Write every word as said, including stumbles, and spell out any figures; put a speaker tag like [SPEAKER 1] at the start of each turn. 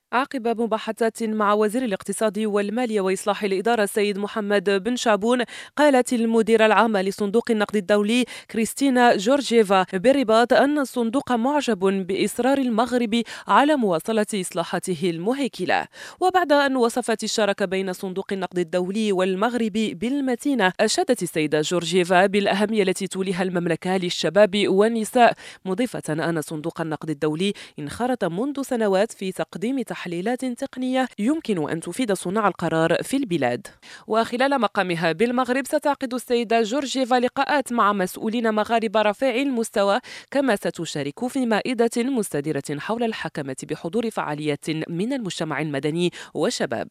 [SPEAKER 1] عقب مباحثات مع وزير الاقتصاد والمالية وإصلاح الإدارة السيد محمد بن شابون، قالت المديرة العامة لصندوق النقد الدولي كريستينا جورجيفا بالرباط أن الصندوق معجب بإصرار المغرب على مواصلة إصلاحاته المهيكلة. وبعد أن وصفت الشراكة بين صندوق النقد الدولي والمغرب بالمتينة، أشادت السيدة جورجيفا بالأهمية التي توليها المملكة للشباب والنساء، مضيفة أن صندوق النقد الدولي انخرط منذ سنوات في تقديم تحليلات تقنية يمكن أن تفيد صناع القرار في البلاد. وخلال مقامها بالمغرب، ستعقد السيدة جورجيفا لقاءات مع مسؤولين مغاربة رفيعي المستوى، كما ستشارك في مائدة مستديرة حول الحكمة بحضور فعاليات من المجتمع المدني والشباب.